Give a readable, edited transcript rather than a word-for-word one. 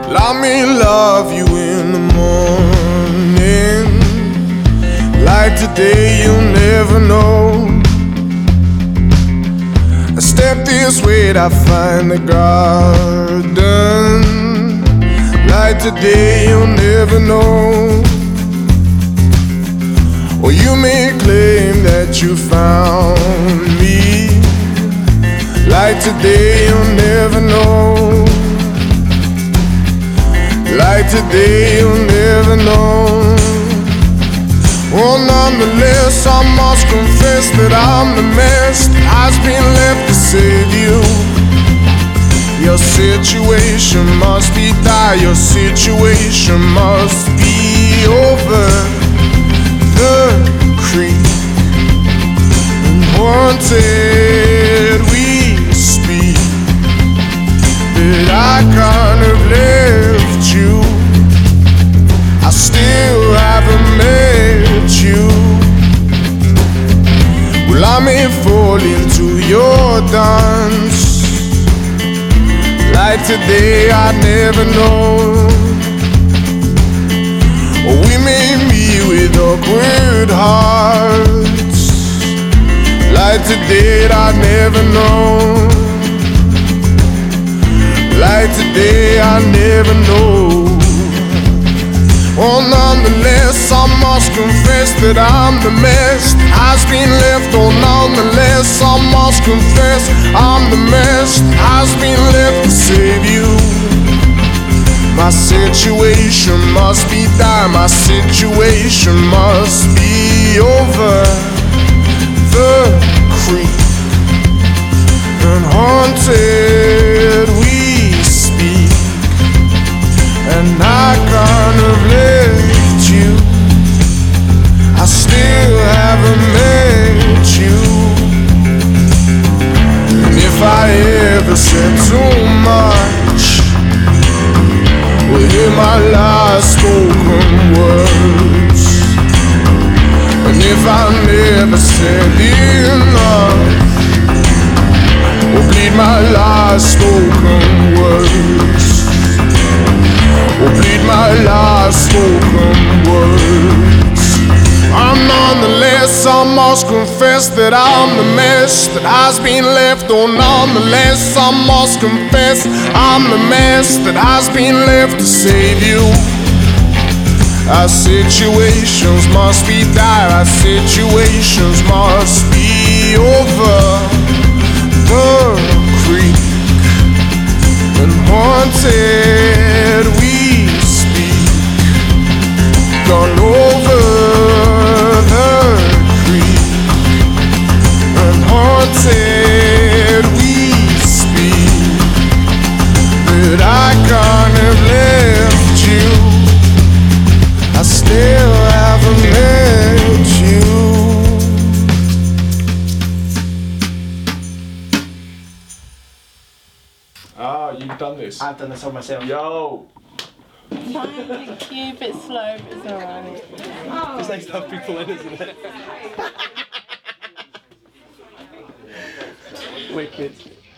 Let me love you in the morning. Like today, you'll never know. I step this way, I find the garden. Like today, you'll never know. Or you may claim that you found me. Like today, you'll never know. Like today, you'll never know. Well, nonetheless, I must confess that I'm the mess that has been left to save you. Your situation must be dire, your situation must be over the creek and haunted we speak. That I kind of left you, I still haven't met you. Well, I may fall into your dance. Like today, I never know. Or we may meet with awkward hearts. Like today, I never know. Like today, I never know. Well, nonetheless, I must confess that I'm the mess that has been left. Oh, nonetheless, I must confess I'm the mess that has been left to save you. My situation must be dire, my situation must be over the creek and haunted we speak. And I kind of left you, I still haven't met you. And if I ever said too much, well, hear my last spoken words. And if I never said enough, well, bleed my last spoken words. Will bleed my last spoken words. I'm nonetheless, I must confess that I'm the mess that has been left. Oh, nonetheless, I must confess I'm the mess that has been left to save you. Our situations must be dire, our situations must be over the creek and haunted we speak. Gone over the creek and haunted we speak. But I can't have left you, I still haven't met you. Ah, you've done this. I've done this all myself. Yo! Thank you, a bit slow, but it's alright. It's nice to have people in, isn't it? Wicked.